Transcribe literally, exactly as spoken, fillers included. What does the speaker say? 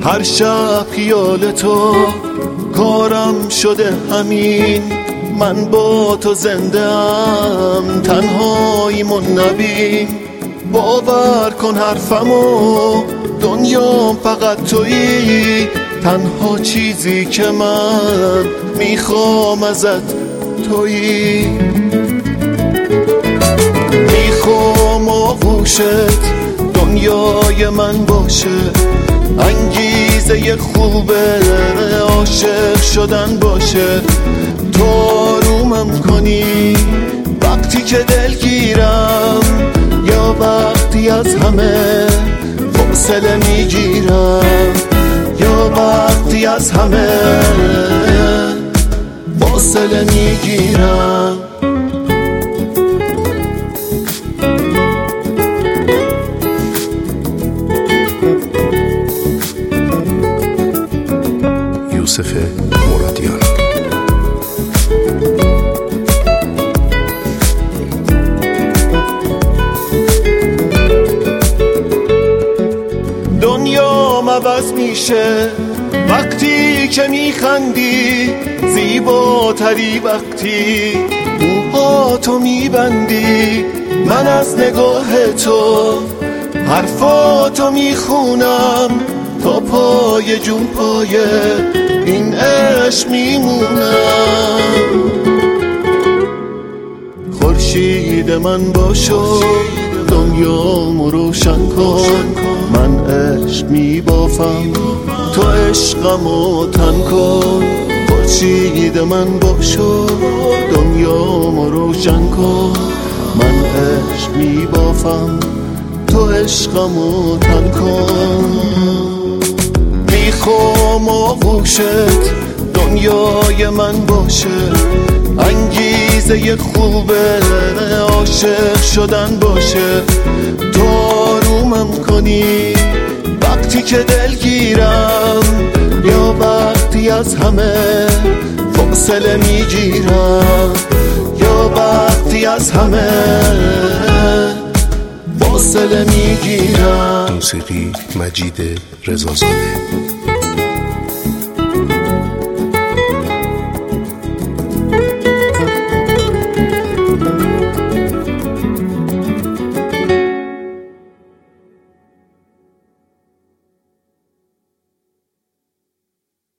هر شب خیال تو کارم شده همین، من با تو زنده ام تنهاییمون نبین. باور کن حرفمو دنیام فقط تویی، تنها چیزی که من میخوام ازت تویی. میخوام آغوشت دنیای من باشه، انگیزه خوبه عاشق شدن باشه. تو آرومم کنی وقتی که دلگیرم، یا وقتی از همه فاصله میگیرم، یا وقتی از همه فاصله میگیرم. یوسف مرادیان. دنیام عوض میشه وقتی که میخندی، زیباتری وقتی موهاتو میبندی. من از نگاه تو حرفاتو میخونم، تا پای جون پای این عشق میمونم. خورشید من باشو دنیامو روشن کن، من عشق میبافم تو عشقمو تن کن. خورشید من باشو دنیامو روشن کن، من عشق میبافم تو عشقمو تن کن. میخوام آغوشت دنیای من باشه، انگیزه خوبه عاشق شدن باشه. تو آرومم کنی وقتی که دلگیرم، یا وقتی از همه فاصله میگیرم، یا وقتی از همه فاصله میگیرم. موسیقی مجید رضازاده.